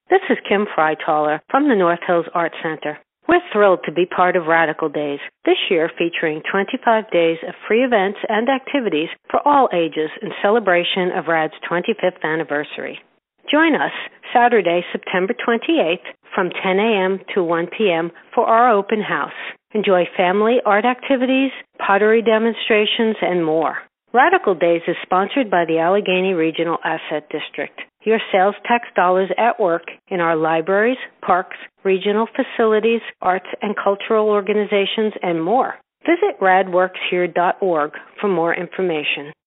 This is Kim Freitaler from the North Hills Art Center. We're thrilled to be part of Radical Days, this year featuring 25 days of free events and activities for all ages in celebration of RAD's 25th anniversary. Join us Saturday, September 28th from 10 a.m. to 1 p.m. for our open house. Enjoy family art activities, pottery demonstrations, and more. Radical Days is sponsored by the Allegheny Regional Asset District. Your sales tax dollars at work in our libraries, parks, regional facilities, arts and cultural organizations, and more. Visit radworkshere.org for more information.